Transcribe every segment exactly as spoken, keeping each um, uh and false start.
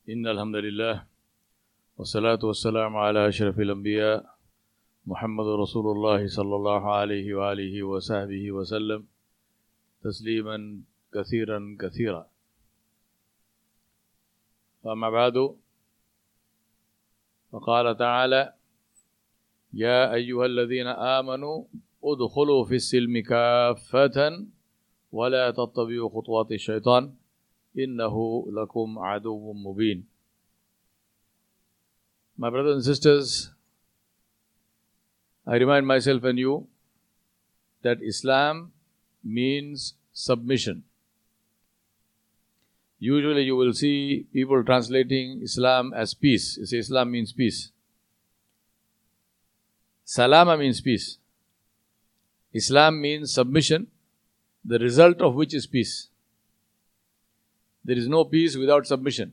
إن الحمد لله والصلاة والسلام على أشرف الأنبياء محمد رسول الله صلى الله عليه وآله وصحبه وسلم تسليما كثيرا كثيرا. فأما بعد، فقال تعالى: يا أيها الذين آمنوا ادخلوا في السلم كافة ولا تتبعوا خطوات الشيطان إنه لكم عدو مبين. My brothers and sisters, I remind myself and you that Islam means submission. Usually you will see people translating Islam as peace. You say Islam means peace. Salama means peace. Islam means submission, the result of which is peace. There is no peace without submission.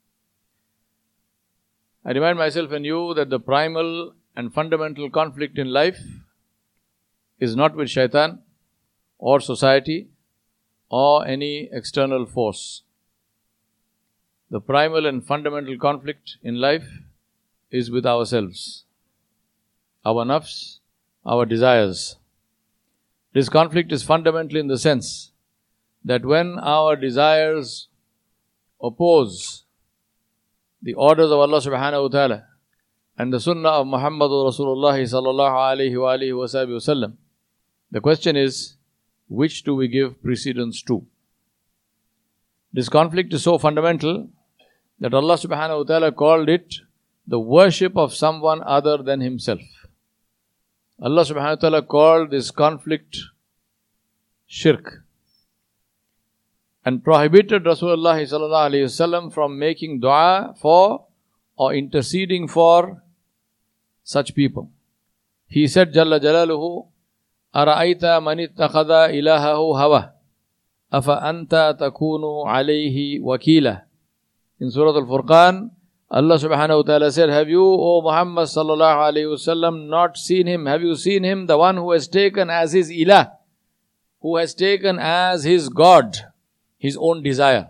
I remind myself and you that the primal and fundamental conflict in life is not with shaitan or society or any external force. The primal and fundamental conflict in life is with ourselves, our nafs, our desires. This conflict is fundamental in the sense that when our desires oppose the orders of Allah subhanahu wa ta'ala and the sunnah of Muhammadur Rasulullah sallallahu alayhi wa alihi wa sallam, the question is, which do we give precedence to? This conflict is so fundamental that Allah subhanahu wa ta'ala called it the worship of someone other than Himself. Allah subhanahu wa ta'ala called this conflict shirk and prohibited Rasulullah sallallahu alayhi wasallam from making dua for or interceding for such people. He said, Jalla Jalaluhu, Ara'aita man ittakhadha ilahahu hawa, afa anta takunu alayhi wakila. In Surah Al-Furqan, Allah subhanahu wa ta'ala said, have you, O Muhammad sallallahu alayhi wasallam, not seen him? Have you seen him, the one who has taken as his ilah, who has taken as his God, his own desire?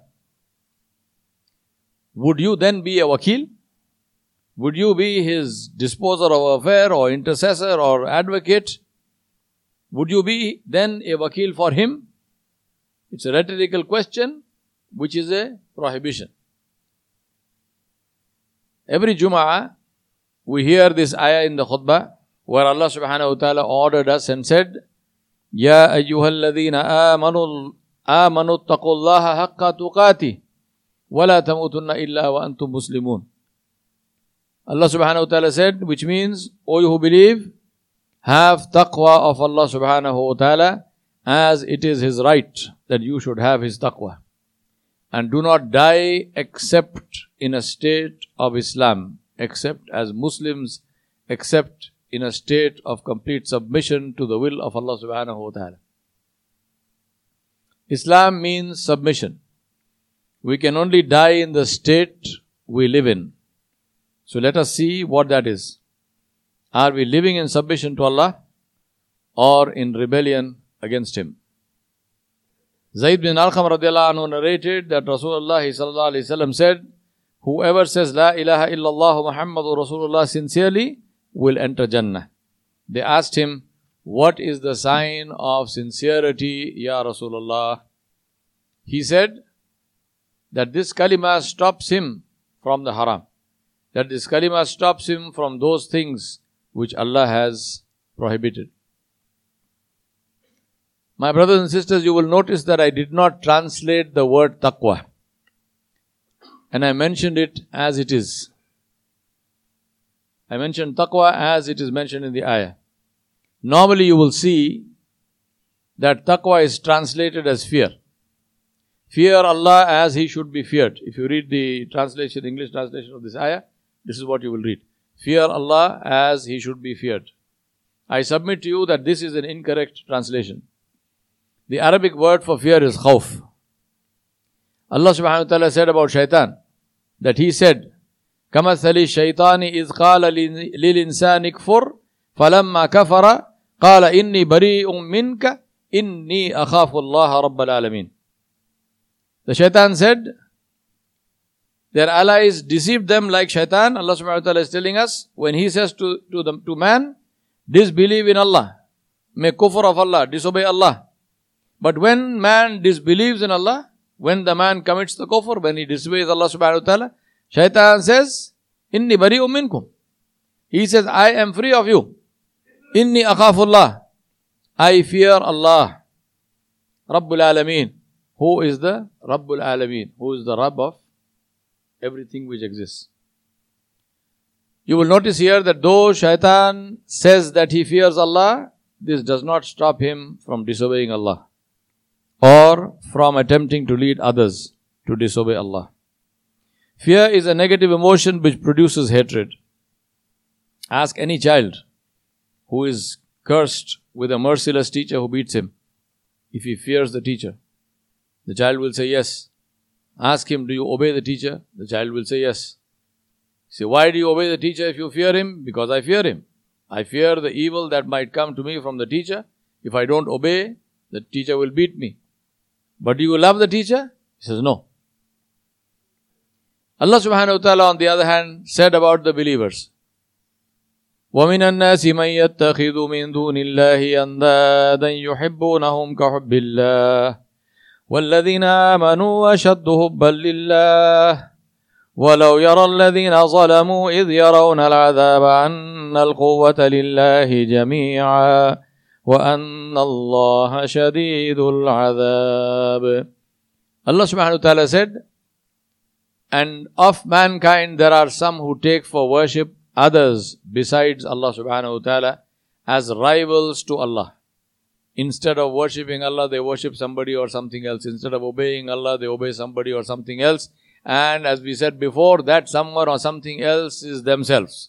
Would you then be a wakil? Would you be his disposer of affair or intercessor or advocate? Would you be then a wakil for him? It's a rhetorical question which is a prohibition. Every Jum'ah we hear this ayah in the khutbah where Allah subhanahu wa ta'ala ordered us and said, Ya ayyuhalladhina amanu آمنوا اتقوا الله حق تقاته ولا تموتن إلا وأنتم مسلمون. Allah subhanahu wa ta'ala said, which means, O you who believe, have taqwa of Allah subhanahu wa ta'ala as it is His right that you should have His taqwa. And do not die except in a state of Islam, except as Muslims, except in a state of complete submission to the will of Allah subhanahu wa ta'ala. Islam means submission. We can only die in the state we live in. So let us see what that is. Are we living in submission to Allah or in rebellion against Him? Zayd bin Arqam radiallahu anhu narrated that Rasulullah sallallahu alayhi wa sallam said, whoever says La ilaha illallah Muhammadur Rasulullah sincerely will enter Jannah. They asked him, what is the sign of sincerity, Ya Rasulullah? He said that this kalima stops him from the haram. That this kalima stops him from those things which Allah has prohibited. My brothers and sisters, you will notice that I did not translate the word taqwa. And I mentioned it as it is. I mentioned taqwa as it is mentioned in the ayah. Normally you will see that taqwa is translated as fear. Fear Allah as He should be feared. If you read the translation, English translation of this ayah, this is what you will read. Fear Allah as He should be feared. I submit to you that this is an incorrect translation. The Arabic word for fear is khawf. Allah subhanahu wa ta'ala said about shaitan, that he said, كَمَثَلِ الشَّيْطَانِ إِذْ قَالَ لِلْإِنسَانِ كْفُرْ فَلَمَّا كَفَرَ قَالَ إِنِّي بَرِيءٌ مِّنْكَ إِنِّي أَخَافُ اللَّهَ رَبَّ الْعَالَمِينَ. The shaitan said Their allies deceived them like shaitan. Allah subhanahu wa ta'ala is telling us, when He says to, to, the, to man, disbelieve in Allah, make kufr of Allah, disobey Allah. But when man disbelieves in Allah, when the man commits the kufr, when he disobeys Allah subhanahu wa ta'ala, shaitan says, Inni bari'um minkum. He says, I am free of you. Inni akhafullah. I fear Allah. Rabbul Alameen. Who is the Rabbul Alameen? Who is the Rabb of everything which exists? You will notice here that though shaitan says that he fears Allah, this does not stop him from disobeying Allah or from attempting to lead others to disobey Allah. Fear is a negative emotion which produces hatred. Ask any child who is cursed with a merciless teacher who beats him, if he fears the teacher. The child will say yes. Ask him, do you obey the teacher? The child will say yes. Say, why do you obey the teacher if you fear him? Because I fear him. I fear the evil that might come to me from the teacher. If I don't obey, the teacher will beat me. But do you love the teacher? He says, no. Allah subhanahu wa ta'ala, on the other hand, said about the believers, وَمِنَ النَّاسِ مَنْ يَتَّخِذُ مِنْ دُونِ اللَّهِ أَنْدَادًا يُحِبُّونَهُمْ كَحُبِّ اللَّهِ وَالَّذِينَ آمَنُوا أَشَدُّ حُبًّا لِلَّهِ وَلَوْ يَرَى الَّذِينَ ظَلَمُوا إِذْ يَرَوْنَ الْعَذَابَ أَنَّ الْقُوَّةَ لِلَّهِ جَمِيعًا وَأَنَّ اللَّهَ شَدِيدُ الْعَذَابِ. Allah subhanahu wa ta'ala said, and of mankind there are some who take for worship others besides Allah subhanahu wa ta'ala as rivals to Allah. Instead of worshipping Allah, they worship somebody or something else. Instead of obeying Allah, they obey somebody or something else. And as we said before, that someone or something else is themselves.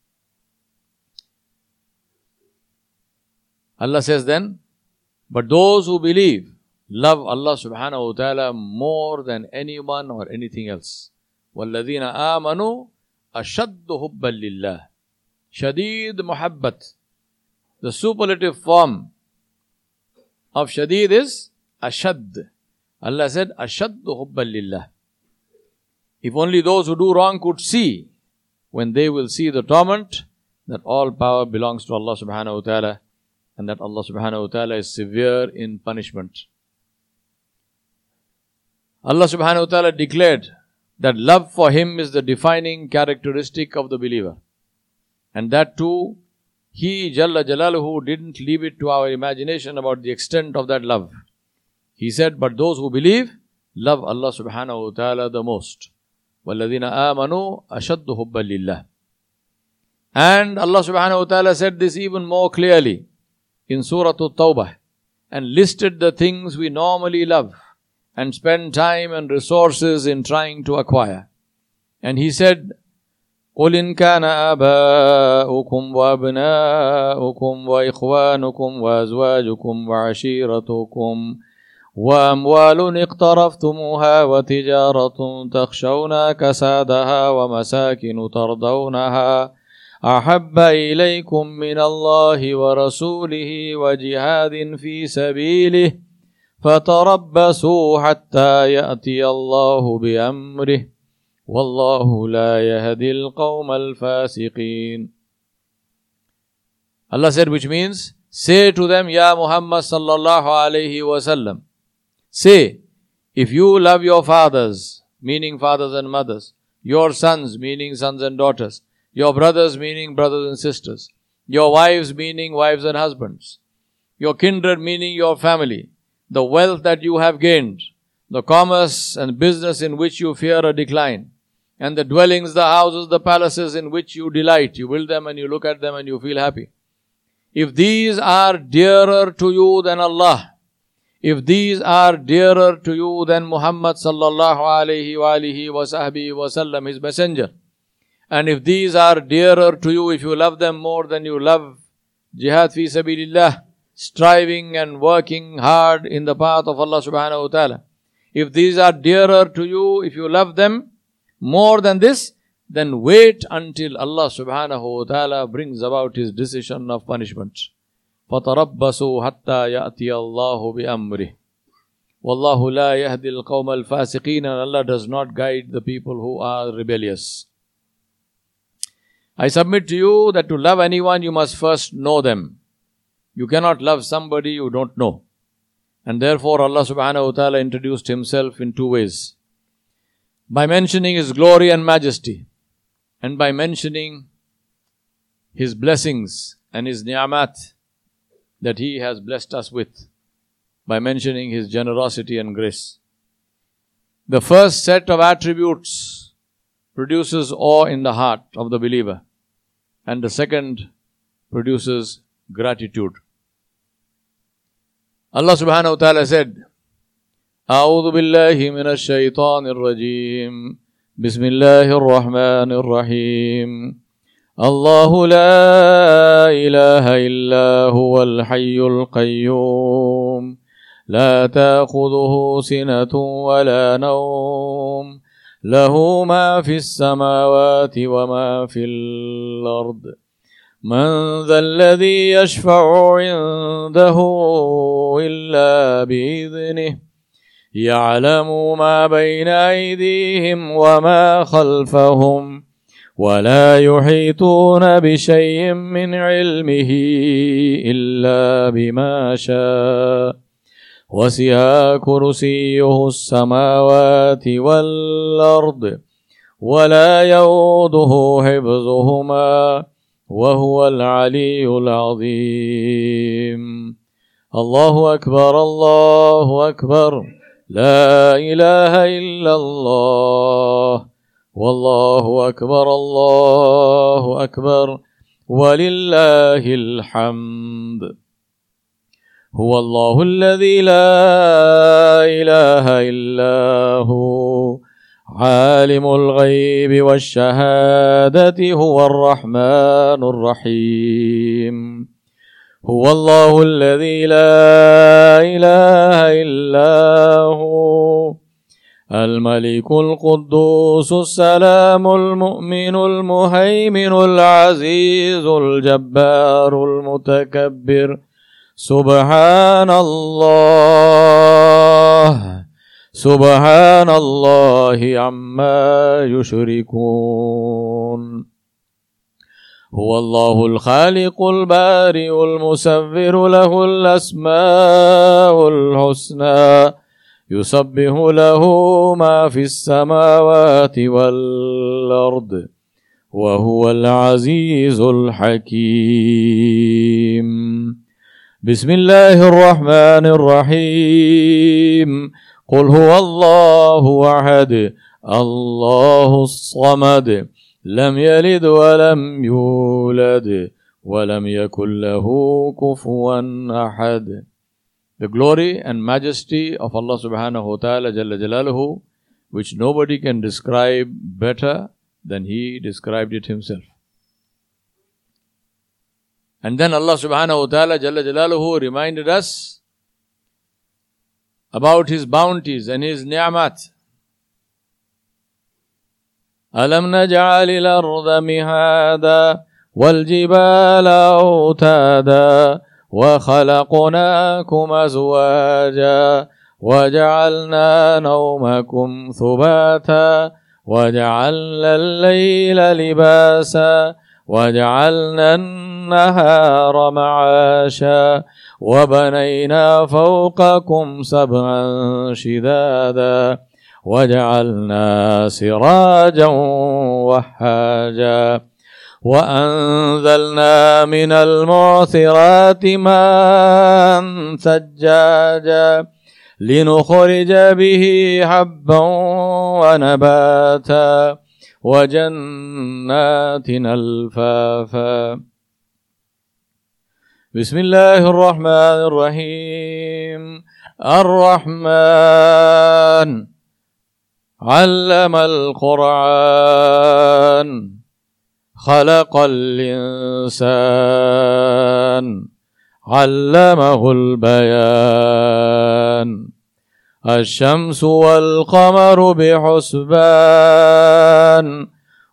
Allah says then, but those who believe love Allah subhanahu wa ta'ala more than anyone or anything else. وَالَّذِينَ آمَنُوا أَشَدُّ حُبًّا لِلَّهِ. Shadeed muhabbat. The superlative form of shadeed is ashad. Allah said, أَشَدُّ حُبًّا لِلَّهِ. If only those who do wrong could see, when they will see the torment, that all power belongs to Allah subhanahu wa ta'ala, and that Allah subhanahu wa ta'ala is severe in punishment. Allah subhanahu wa ta'ala declared that love for Him is the defining characteristic of the believer. And that too, He, Jalla Jalaluhu, didn't leave it to our imagination about the extent of that love. He said, but those who believe, love Allah subhanahu wa ta'ala the most. وَالَّذِينَ آمَنُوا أَشَدُّ حُبًّا لِلَّهِ. And Allah subhanahu wa ta'ala said this even more clearly in Surah At-Tawbah, and listed the things we normally love and spend time and resources in trying to acquire. And He said, قُلْ إِنْ كَانَ آبَاؤُكُمْ وَأَبْنَاؤُكُمْ وَإِخْوَانُكُمْ وَأَزْوَاجُكُمْ وَعَشِيرَتُكُمْ وَأَمْوَالٌ اقْتَرَفْتُمُوهَا وَتِجَارَةٌ تَخْشَوْنَ كَسَادَهَا وَمَسَاكِنُ تَرْضَوْنَهَا أَحَبَّ إِلَيْكُمْ مِنَ اللَّهِ وَرَسُولِهِ وَجِهَادٍ فِي سَبِيلِهِ فَتَرَبَّصُوا حَتَّى يَأْتِيَ اللَّهُ بِأَمْرِهِ وَاللَّهُ لَا يَهْدِي الْقَوْمَ الْفَاسِقِينَ. Allah said, which means, say to them, Ya Muhammad sallallahu alayhi wasallam, say, if you love your fathers, meaning fathers and mothers, your sons, meaning sons and daughters, your brothers, meaning brothers and sisters, your wives, meaning wives and husbands, your kindred, meaning your family, the wealth that you have gained, the commerce and business in which you fear a decline, and the dwellings, the houses, the palaces in which you delight. You build them and you look at them and you feel happy. If these are dearer to you than Allah, if these are dearer to you than Muhammad sallallahu alayhi wa alihi wa sahbihi wa sallam, His messenger, and if these are dearer to you, if you love them more than you love jihad fi sabilillah, striving and working hard in the path of Allah subhanahu wa ta'ala, if these are dearer to you, if you love them more than this, then wait until Allah subhanahu wa ta'ala brings about His decision of punishment. فَتَرَبَّصُوا حَتَّى يَأْتِيَ اللَّهُ بِأَمْرِهِ Wallahu la yahdi al-qawm al-fasiqeen, and Allah does not guide the people who are rebellious. I submit to you that to love anyone, you must first know them. You cannot love somebody you don't know. And therefore Allah subhanahu wa ta'ala introduced Himself in two ways. By mentioning His glory and majesty, and by mentioning His blessings and His ni'amat that He has blessed us with, by mentioning His generosity and grace. The first set of attributes produces awe in the heart of the believer, and the second produces gratitude. Allah subhanahu wa ta'ala said, أعوذ بالله من الشيطان الرجيم بسم الله الرحمن الرحيم الله لا إله إلا هو الحي القيوم لا تأخذه سنة ولا نوم له ما في السماوات وما في الأرض من ذا الذي يشفع عنده إلا بإذنه يعلم ما بين أيديهم وما خلفهم ولا يحيطون بشيء من علمه إلا بما شاء وسع كرسيه السماوات والأرض ولا يؤوده حفظهما وهو العلي العظيم. الله أكبر الله أكبر لا إله إلا الله والله أكبر الله أكبر ولله الحمد. هو الله الذي لا إله إلا هو عالم الغيب والشهادة هو الرحمن الرحيم. هو الله الذي لا إله إلا هو الملك القدوس السلام المؤمن المهيمن العزيز الجبار المتكبر سبحان الله سبحان الله عما يشركون. هو الله الخالق البارئ المصور له الأسماء الحسنى يسبح له ما في السماوات والأرض وهو العزيز الحكيم. بسم الله الرحمن الرحيم. قل هو الله أحد الله الصمد لم يلد ولم يولد ولم يكن له كفوا أحد. The glory and majesty of Allah subhanahu wa ta'ala Jalla Jalaluhu, which nobody can describe better than He described it Himself. And then Allah subhanahu wa ta'ala Jalla Jalaluhu reminded us about His bounties and His ni'amat. أَلَمْ نَجْعَلِ الْأَرْضَ مِهَادًا وَالْجِبَالَ أَوْتَادًا وَخَلَقْنَاكُمْ أَزْوَاجًا وَجَعَلْنَا نَوْمَكُمْ ثُبَاتًا وَجَعَلْنَا اللَّيْلَ لِبَاسًا وَجَعَلْنَا النَّهَارَ مَعَاشًا وَبَنَيْنَا فَوْقَكُمْ سَبْعًا شِدَادًا وَجَعَلْنَا سِرَاجًا وَهَّاجًا وَأَنزَلْنَا مِنَ الْمُعْصِرَاتِ مَاءً ثَجَّاجًا لِنُخْرِجَ بِهِ حَبًّا وَنَبَاتًا وَجَنَّاتٍ أَلْفَافًا. بسم الله الرحمن الرحيم. الرحمن علم القرآن خلق الإنسان علمه البيان الشمس والقمر بحسبان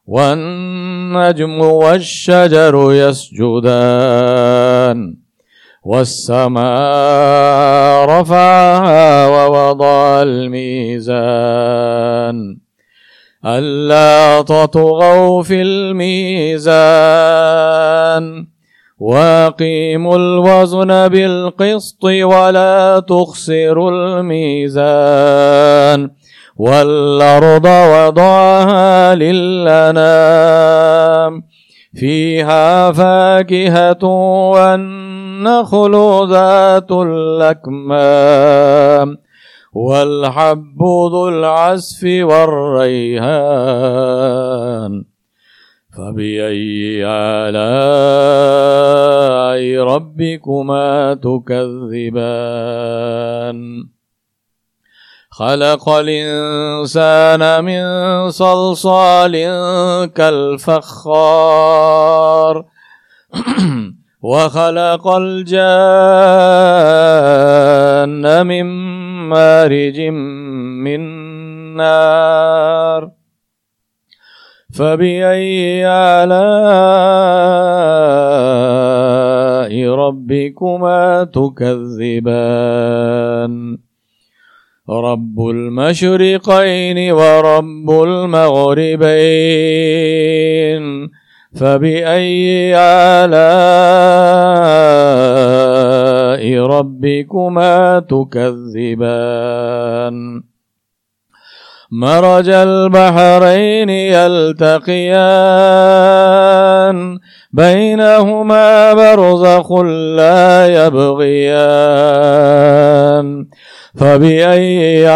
والنجم والشجر يسجدان والسماء رفعها ووضع الميزان ألا تطغوا في الميزان وأقيموا الوزن بالقسط ولا تخسروا الميزان والأرض وضعها للأنام فيها فاكهة والنخل ذات الأكمام والحب ذو العصف والريحان فبأي آلاء ربكما تكذبان خلق الإنسان من صلصال كالفخار وخلق الجان من مارج من نار فبأي آلاء ربكما تكذبان رب المشرقين ورب المغربين فبأي آلاء ربكما تكذبان مرج البحرين يلتقيان بينهما برزخ لا يبغيان فبأي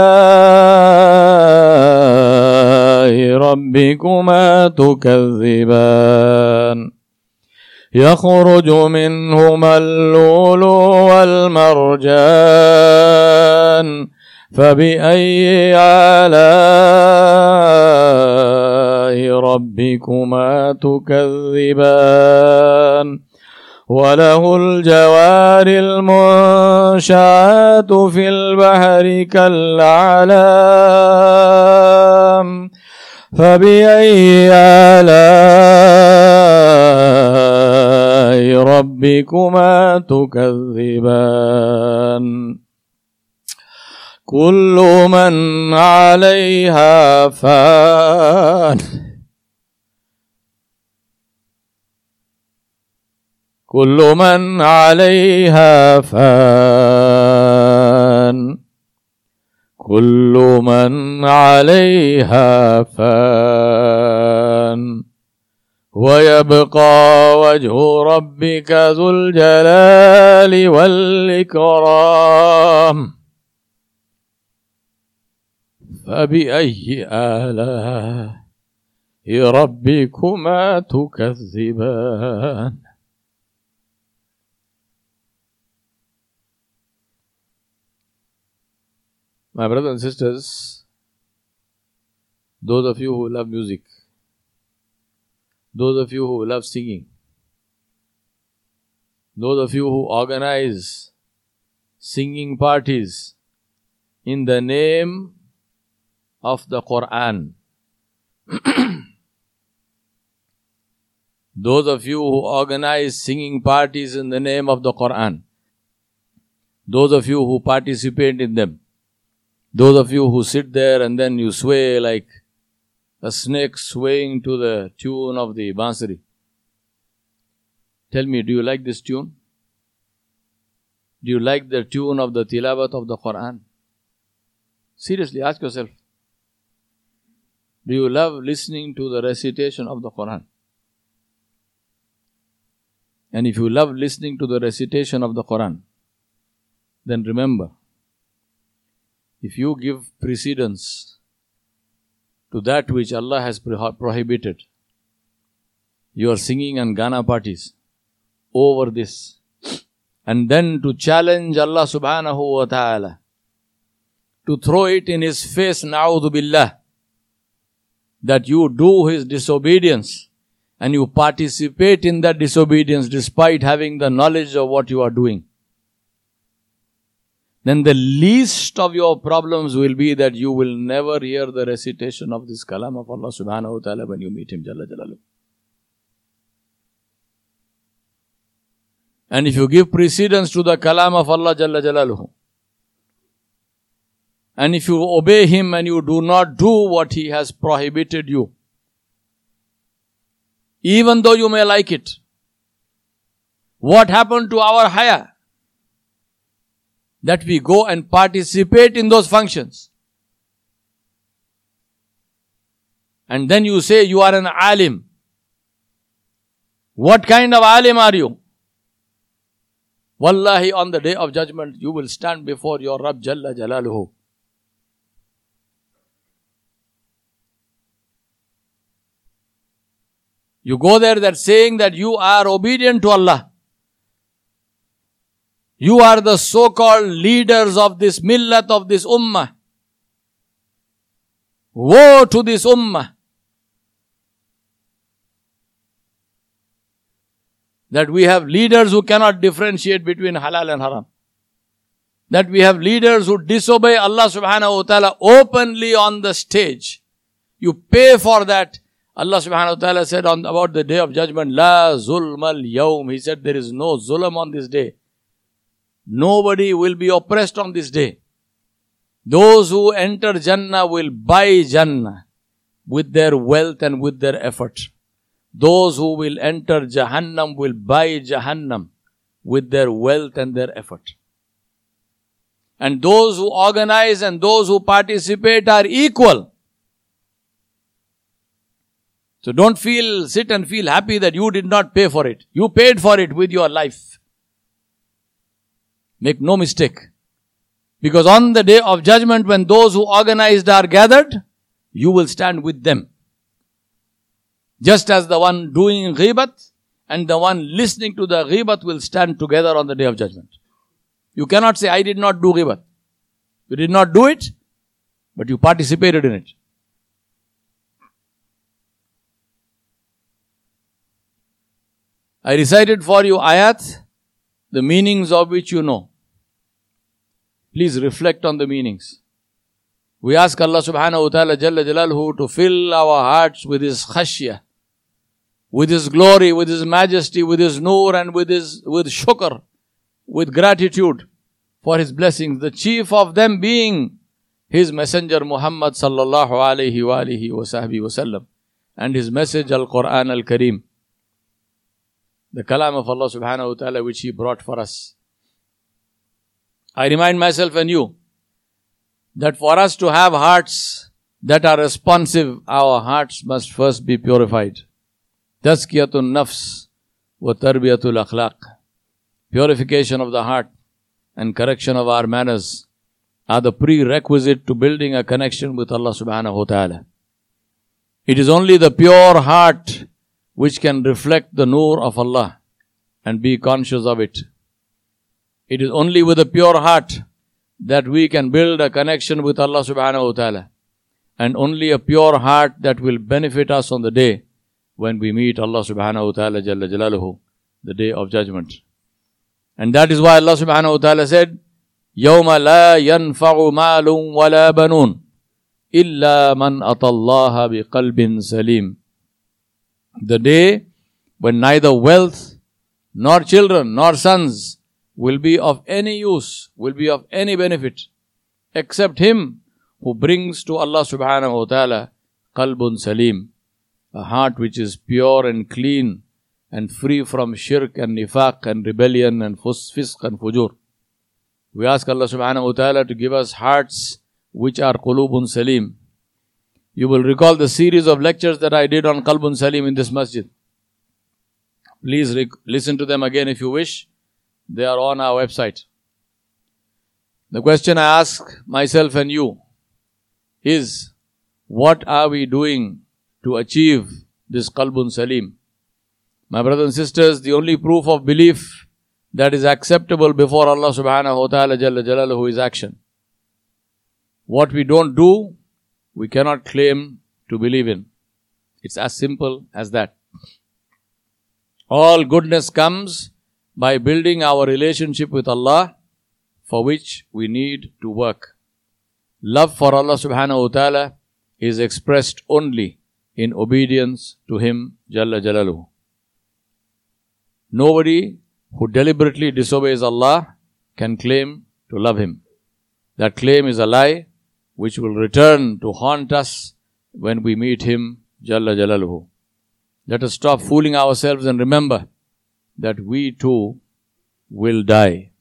آلاء ربكما تكذبان يخرج منهما اللؤلؤ والمرجان فبأي آلاء ربكما تكذبان وله الجوار المنشآت في البحر كالأعلام فبأي آلاء ربكما تكذبان كل من عليها فان كل من عليها فان كل من عليها فان ويبقى وجه ربك ذو الجلال والإكرام فبأي آلاء ربكما تكذبان. My brothers and sisters, those of you who love music, those of you who love singing, those of you who organize singing parties in the name of the Quran, those of you who organize singing parties in the name of the Quran, those of you who participate in them, those of you who sit there and then you sway like a snake swaying to the tune of the bansuri. Tell me, do you like this tune? Do you like the tune of the tilawat of the Quran? Seriously, ask yourself. Do you love listening to the recitation of the Quran? And if you love listening to the recitation of the Quran, then remember, if you give precedence to that which Allah has prohibited, you are singing and Ghana parties over this. And then to challenge Allah subhanahu wa ta'ala, to throw it in His face, na'udhu billah, that you do His disobedience and you participate in that disobedience despite having the knowledge of what you are doing. Then the least of your problems will be that you will never hear the recitation of this kalam of Allah subhanahu wa ta'ala when you meet Him Jalla Jalaluhu. And if you give precedence to the kalam of Allah Jalla Jalaluhu, and if you obey Him and you do not do what He has prohibited you, even though you may like it, what happened to our haya? That we go and participate in those functions. And then you say you are an alim. What kind of alim are you? Wallahi, on the day of judgment, you will stand before your Rabb Jalla Jalaluhu. You go there, that saying that you are obedient to Allah. You are the so-called leaders of this millat, of this ummah. Woe to this ummah, that we have leaders who cannot differentiate between halal and haram. That we have leaders who disobey Allah subhanahu wa ta'ala openly on the stage. You pay for that. Allah subhanahu wa ta'ala said on about the day of judgment, La zulmal yawm. He said there is no zulm on this day. Nobody will be oppressed on this day. Those who enter Jannah will buy Jannah with their wealth and with their effort. Those who will enter Jahannam will buy Jahannam with their wealth and their effort. And those who organize and those who participate are equal. So don't feel, sit and feel happy that you did not pay for it. You paid for it with your life. Make no mistake. Because on the day of judgment, when those who organized are gathered, you will stand with them. Just as the one doing ghibat and the one listening to the ghibat will stand together on the day of judgment. You cannot say, I did not do ghibat. You did not do it, but you participated in it. I recited for you ayat, the meanings of which you know. Please reflect on the meanings. We ask Allah subhanahu wa ta'ala Jalla Jalaluhu to fill our hearts with His khashya, with His glory, with His majesty, with His nur and with His, with shukr, with gratitude for His blessings. The chief of them being His messenger Muhammad sallallahu alayhi wa alihi wa sahbihi wa sallam, and His message Al-Quran Al-Kareem, the kalam of Allah subhanahu wa ta'ala which He brought for us. I remind myself and you that for us to have hearts that are responsive, our hearts must first be purified. Tazkiyatun nafs wa tarbiyatul akhlaq. Purification of the heart and correction of our manners are the prerequisite to building a connection with Allah subhanahu wa ta'ala. It is only the pure heart which can reflect the nur of Allah and be conscious of it. It is only with a pure heart that we can build a connection with Allah subhanahu wa ta'ala. And only a pure heart that will benefit us on the day when we meet Allah subhanahu wa ta'ala Jalla Jalaluhu, the day of judgment. And that is why Allah subhanahu wa ta'ala said, يَوْمَ لَا يَنْفَعُ مَالٌ وَلَا بَنُونَ إِلَّا مَنْ أَتَى اللَّهَ بِقَلْبٍ سَلِيمٍ. The day when neither wealth, nor children, nor sons will be of any use, will be of any benefit, except him who brings to Allah subhanahu wa ta'ala qalbun salim, a heart which is pure and clean and free from shirk and nifaq and rebellion and fisq and fujur. We ask Allah subhanahu wa ta'ala to give us hearts which are qulubun salim. You will recall the series of lectures that I did on qalbun salim in this masjid. Please rec- listen to them again if you wish. They are on our website. The question I ask myself and you is, what are we doing to achieve this qalbun salim? My brothers and sisters, the only proof of belief that is acceptable before Allah subhanahu wa ta'ala Jalla Jalaluhu is action. What we don't do, we cannot claim to believe in. It's as simple as that. All goodness comes by building our relationship with Allah, for which we need to work. Love for Allah subhanahu wa ta'ala is expressed only in obedience to Him Jalla Jalaluhu. Nobody who deliberately disobeys Allah can claim to love Him. That claim is a lie which will return to haunt us when we meet Him, Jalla Jalaluhu. Let us stop fooling ourselves and remember that we too will die.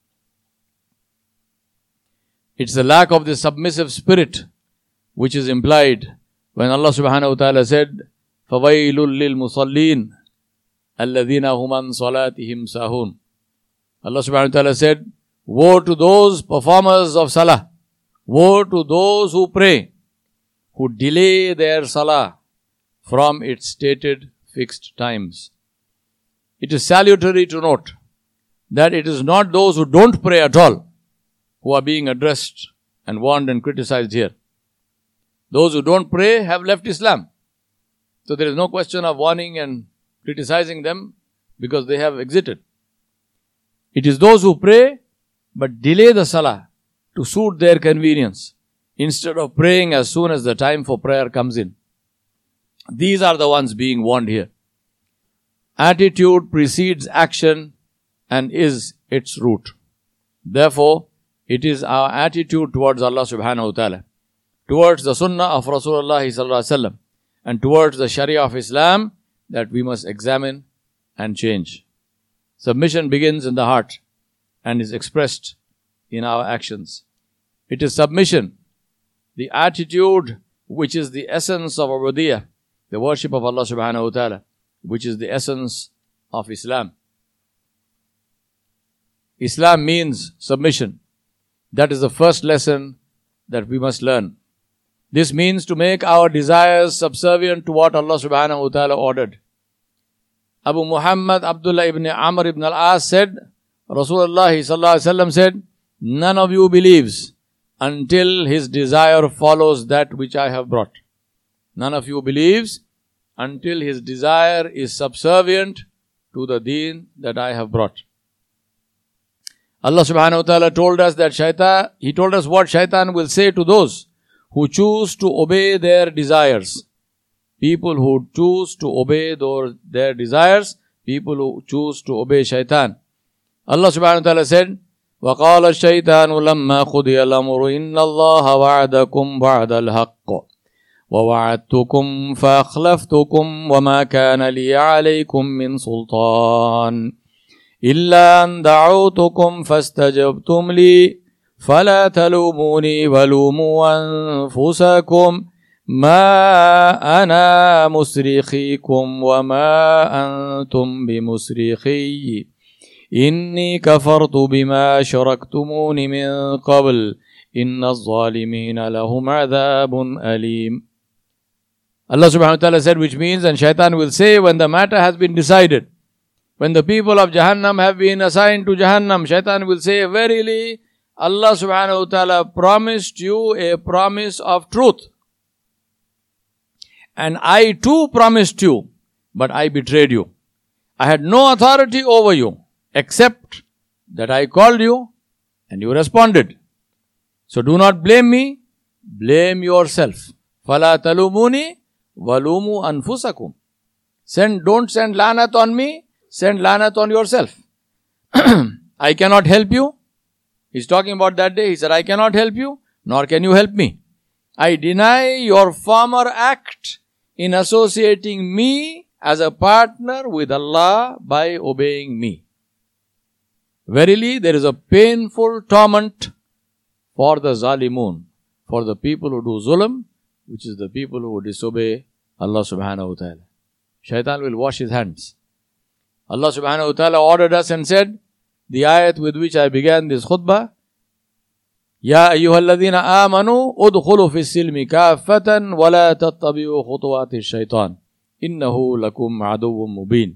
It's the lack of the submissive spirit which is implied when Allah subhanahu wa ta'ala said, فَوَيْلٌ لِلْمُصَلِّينَ الَّذِينَ هُمْ عَنْ صَلَاتِهِمْ سَاهُونَ. Allah subhanahu wa ta'ala said, woe to those performers of salah, woe to those who pray, who delay their salah from its stated fixed times. It is salutary to note that it is not those who don't pray at all who are being addressed and warned and criticized here. Those who don't pray have left Islam. So there is no question of warning and criticizing them because they have exited. It is those who pray but delay the salah to suit their convenience instead of praying as soon as the time for prayer comes in. These are the ones being warned here. Attitude precedes action and is its root. Therefore, it is our attitude towards Allah subhanahu wa ta'ala, towards the sunnah of Rasulullah sallallahu alaihi wasallam, and towards the sharia of Islam that we must examine and change. Submission begins in the heart and is expressed in our actions. It is submission, the attitude which is the essence of ubudiyah, the worship of Allah subhanahu wa ta'ala, which is the essence of Islam. Islam means submission. That is the first lesson that we must learn. This means to make our desires subservient to what Allah subhanahu wa ta'ala ordered. Abu Muhammad Abdullah ibn Amr ibn al-As said, Rasulullah sallallahu alaihi wasallam said, none of you believes until his desire follows that which I have brought. None of you believes until his desire is subservient to the deen that I have brought. Allah subhanahu wa ta'ala told us that shaitan, He told us what shaitan will say to those who choose to obey their desires. People who choose to obey their desires, people who choose to obey shaitan. Allah subhanahu wa ta'ala said, وَقَالَ الشَّيْطَانُ لَمَّا قُضِيَ الْأَمْرُ إِنَّ اللَّهَ وَعَدَكُمْ وَعْدَ الْحَقِّ وَوَعَدْتُكُمْ فَأَخْلَفْتُكُمْ وَمَا كَانَ لِي عَلَيْكُمْ مِنْ سُلْطَانٍ إِلَّا أَنْ دَعَوْتُكُمْ فَاسْتَجَبْتُمْ لِي فَلَا تَلُومُونِي وَلُومُوا أَنفُسَكُمْ مَا أَنَا مُصْرِخِيكُمْ وَمَا أَنْتُمْ بِمُصْرِخِيِّ إِنِّي كَفَرْتُ بِمَا شَرَكْتُمُونِ مِنْ قَبْلِ إِنَّ الظَّالِمِينَ لَهُمْ عَذَابٌ أَلِيمٌ. Allah subhanahu wa ta'ala said, which means, and shaitan will say when the matter has been decided, when the people of Jahannam have been assigned to Jahannam, shaitan will say, verily, Allah subhanahu wa ta'ala promised you a promise of truth. And I too promised you, but I betrayed you. I had no authority over you, except that I called you and you responded. So do not blame me, blame yourself. فَلَا تَلُومُونِي وَلُومُوا أَنفُسَكُمْ. Send, don't send lanat on me, send lanat on yourself. I cannot help you. He's talking about that day. He said, I cannot help you, nor can you help me. I deny your former act in associating me as a partner with Allah by obeying me. Verily, there is a painful torment for the zalimun, for the people who do zulm, which is the people who disobey Allah subhanahu wa ta'ala. Shaitan will wash his hands. Allah subhanahu wa ta'ala ordered us and said, the ayat with which I began this khutbah, Ya ayyuhalladhina amanu udkhulu fis silmi kaffatan wa la tattabi'u khutuwati shaitan innahu lakum aduwwum mubin.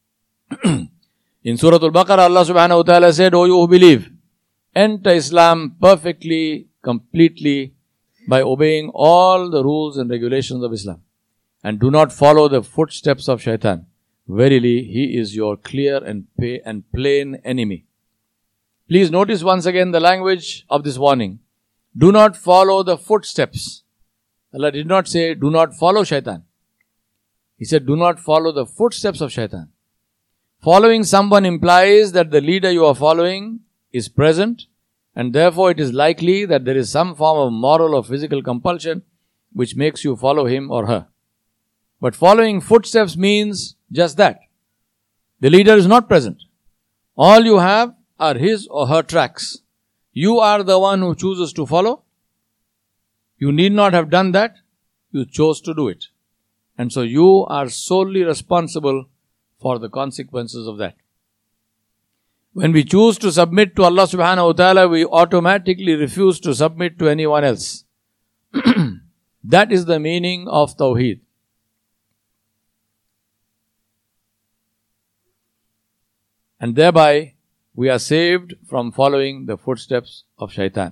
In Surah Al-Baqarah, Allah subhanahu wa ta'ala said, O you who believe, enter Islam perfectly, completely, by obeying all the rules and regulations of Islam. And do not follow the footsteps of shaitan. Verily, he is your clear and pay and plain enemy. Please notice once again the language of this warning. Do not follow the footsteps. Allah did not say, do not follow shaitan. He said, do not follow the footsteps of shaitan. Following someone implies that the leader you are following is present, and therefore it is likely that there is some form of moral or physical compulsion which makes you follow him or her. But following footsteps means just that. The leader is not present. All you have are his or her tracks. You are the one who chooses to follow. You need not have done that. You chose to do it. And so you are solely responsible for the consequences of that. When we choose to submit to Allah subhanahu wa ta'ala, we automatically refuse to submit to anyone else. That is the meaning of Tawheed. And thereby, we are saved from following the footsteps of shaitan.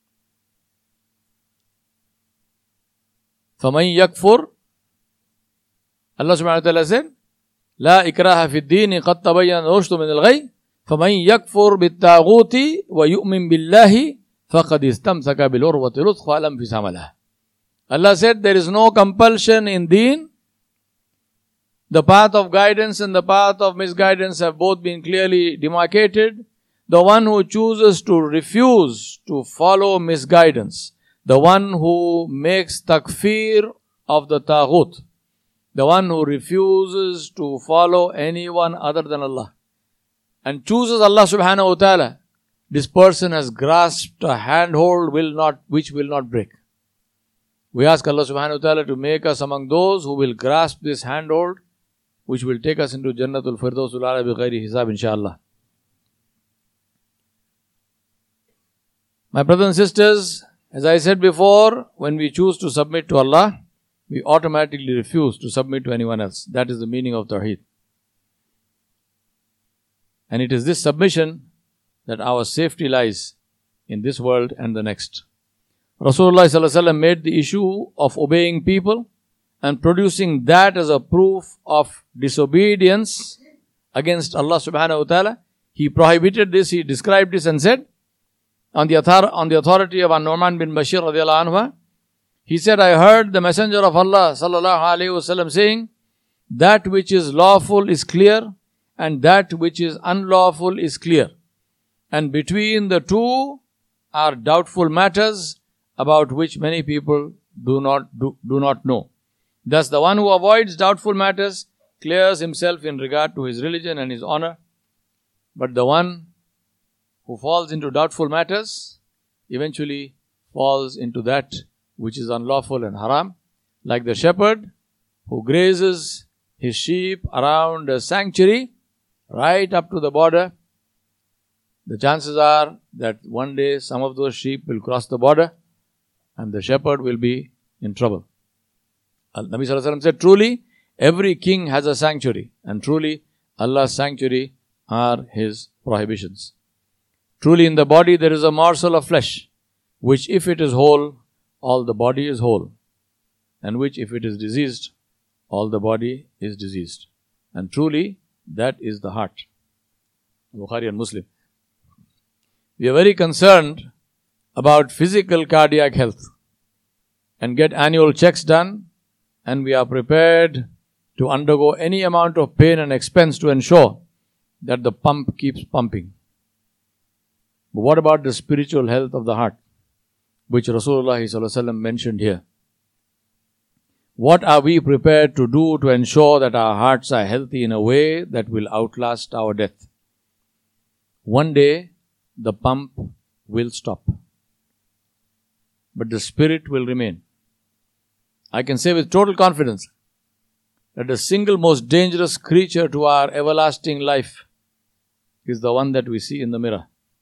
فَمَنْ يَكْفُرْ Allah subhanahu wa ta'ala said, لَا إِكْرَاهَ فِي الدِّينِ قَدْ تَبَيَّنَ الرُّشْدُ مِنَ الْغَيِّ فَمَنْ يَكْفُرْ بِالطَّاغُوتِ وَيُؤْمِنْ بِاللَّهِ فَقَدْ اسْتَمْسَكَ بِالْعُرْوَةِ الْوُثْقَىٰ لَا انْفِصَامَ لَهَا. Allah said, there is no compulsion in deen. The path of guidance and the path of misguidance have both been clearly demarcated. The one who chooses to refuse to follow misguidance, the one who makes takfir of the taghut, the one who refuses to follow anyone other than Allah and chooses Allah subhanahu wa ta'ala, this person has grasped a handhold will not, which will not break. We ask Allah subhanahu wa ta'ala to make us among those who will grasp this handhold, which will take us into Jannatul Firdausul A'la bi ghairi hisab, inshallah. My brothers and sisters, as I said before, when we choose to submit to Allah, we automatically refuse to submit to anyone else. That is the meaning of Tawheed. And it is this submission that our safety lies in this world and the next. Rasulullah sallallahu alaihi wasallam made the issue of obeying people and producing that as a proof of disobedience against Allah subhanahu wa ta'ala. He prohibited this, he described this and said, on the, author- on the authority of An-Nu'man bin Bashir radiallahu anhu, he said, I heard the Messenger of Allah sallallahu alaihi wasallam saying, that which is lawful is clear and that which is unlawful is clear. And between the two are doubtful matters about which many people do not do, do not know. Thus, the one who avoids doubtful matters clears himself in regard to his religion and his honor. But the one who falls into doubtful matters eventually falls into that which is unlawful and haram. Like the shepherd who grazes his sheep around a sanctuary right up to the border. The chances are that one day some of those sheep will cross the border and the shepherd will be in trouble. Nabi Sallallahu Alaihi Wasallam said, truly, every king has a sanctuary, and truly, Allah's sanctuary are His prohibitions. Truly, in the body there is a morsel of flesh, which if it is whole, all the body is whole, and which if it is diseased, all the body is diseased. And truly, that is the heart. Bukhari and Muslim. We are very concerned about physical cardiac health and get annual checks done, and we are prepared to undergo any amount of pain and expense to ensure that the pump keeps pumping. But what about the spiritual health of the heart, which Rasulullah sallallahu alaihi wasallam mentioned here? What are we prepared to do to ensure that our hearts are healthy in a way that will outlast our death? One day, the pump will stop, but the spirit will remain. I can say with total confidence that the single most dangerous creature to our everlasting life is the one that we see in the mirror.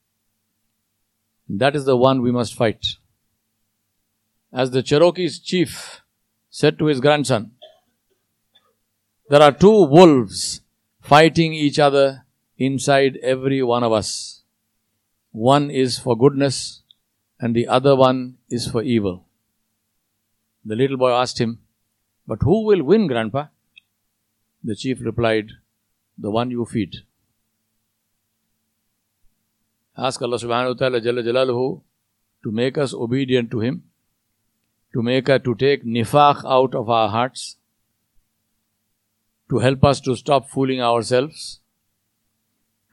That is the one we must fight. As the Cherokee's chief said to his grandson, there are two wolves fighting each other inside every one of us. One is for goodness and the other one is for evil. The little boy asked him, but who will win, Grandpa? The chief replied, the one you feed. Ask Allah subhanahu wa ta'ala Jalla Jalaluhu to make us obedient to Him, to make us to take nifaq out of our hearts, to help us to stop fooling ourselves,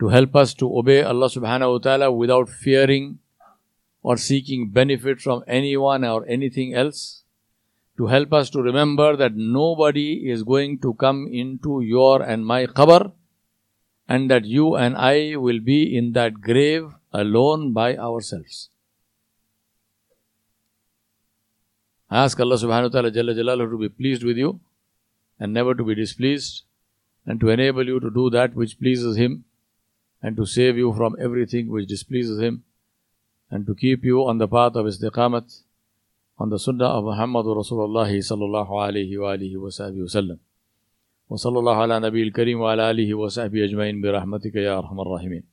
to help us to obey Allah subhanahu wa ta'ala without fearing or seeking benefit from anyone or anything else, to help us to remember that nobody is going to come into your and my qabr, and that you and I will be in that grave alone by ourselves. I ask Allah subhanahu wa ta'ala Jalla Jalaluhu to be pleased with you and never to be displeased, and to enable you to do that which pleases Him, and to save you from everything which displeases Him, and to keep you on the path of istiqamat, on the sunnah of Muhammadur Rasulullah sallallahu alayhi wa alihi wa sahbihi wa sallam. Wa sallallahu ala nabiyil kareem wa ala alihi wa sahbihi ajma'in bi rahmatika ya arhamar rahimin.